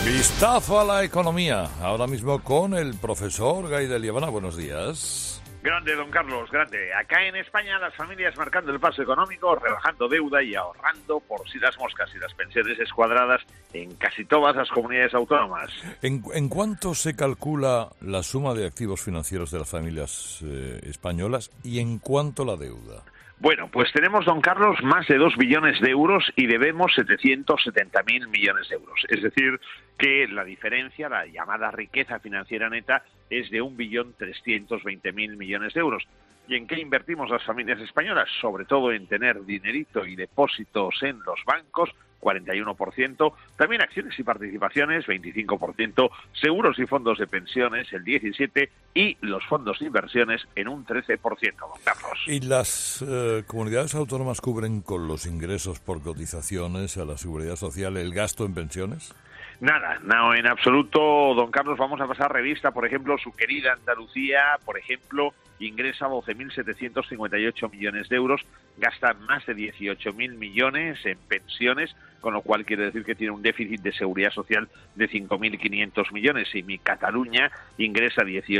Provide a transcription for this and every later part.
Vistazo a la economía, ahora mismo con el profesor Gaidel Liebana. Buenos días. Grande, don Carlos, grande. Acá en España las familias marcando el paso económico, rebajando deuda y ahorrando por si las moscas y las pensiones escuadradas en casi todas las comunidades autónomas. ¿En cuánto se calcula la suma de activos financieros de las familias españolas y en cuánto la deuda? Bueno, pues tenemos, don Carlos, más de 2 billones de euros y debemos 770.000 millones de euros. Es decir, que la diferencia, la llamada riqueza financiera neta, es de 1.320.000 millones de euros. ¿Y en qué invertimos las familias españolas? Sobre todo en tener dinerito y depósitos en los bancos, 41%, también acciones y participaciones, 25%, seguros y fondos de pensiones, el 17%, y los fondos de inversiones en un 13%, don Carlos. ¿Y las comunidades autónomas cubren con los ingresos por cotizaciones a la Seguridad Social el gasto en pensiones? Nada, no, en absoluto, don Carlos. Vamos a pasar revista, por ejemplo, su querida Andalucía, por ejemplo, ingresa 12.758 millones de euros, gasta más de 18.000 millones en pensiones, con lo cual quiere decir que tiene un déficit de seguridad social de 5.500 millones. Y mi Cataluña ingresa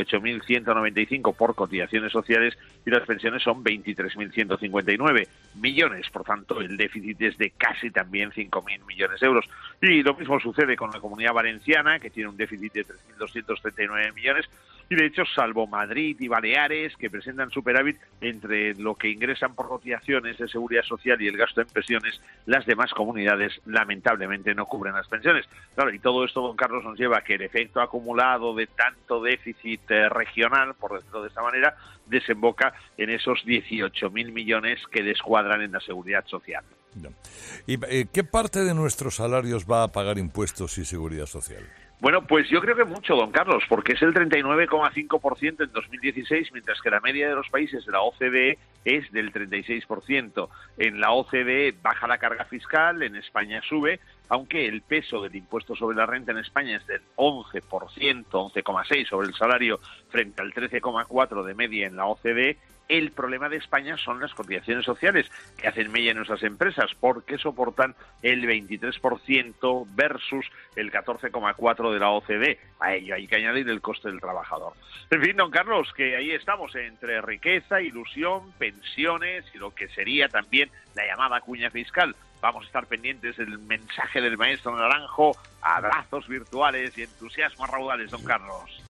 18.195 por cotizaciones sociales y las pensiones son 23.159 millones. Por tanto, el déficit es de casi también 5.000 millones de euros. Y lo mismo sucede con la Comunidad Valenciana, que tiene un déficit de 3.239 millones. Y de hecho, salvo Madrid y Baleares, que presentan superávit entre lo que ingresan por cotizaciones de seguridad social y el gasto en pensiones, las demás comunidades lamentablemente no cubren las pensiones. Claro, y todo esto, don Carlos, nos lleva a que el efecto acumulado de tanto déficit regional, por decirlo de esta manera, desemboca en esos 18.000 millones que descuadran en la seguridad social. ¿Y qué parte de nuestros salarios va a pagar impuestos y seguridad social? Bueno, pues yo creo que mucho, don Carlos, porque es el 39,5% en 2016, mientras que la media de los países de la OCDE es del 36%. En la OCDE baja la carga fiscal, en España sube, aunque el peso del impuesto sobre la renta en España es del 11%, 11,6% sobre el salario, frente al 13,4% de media en la OCDE. El problema de España son las cotizaciones sociales que hacen mella en nuestras empresas, porque soportan el 23% versus el 14,4% de la OCDE. A ello hay que añadir el coste del trabajador. En fin, don Carlos, que ahí estamos entre riqueza, ilusión, pensiones y lo que sería también la llamada cuña fiscal. Vamos a estar pendientes del mensaje del maestro Naranjo, abrazos virtuales y entusiasmo a raudales, don Carlos.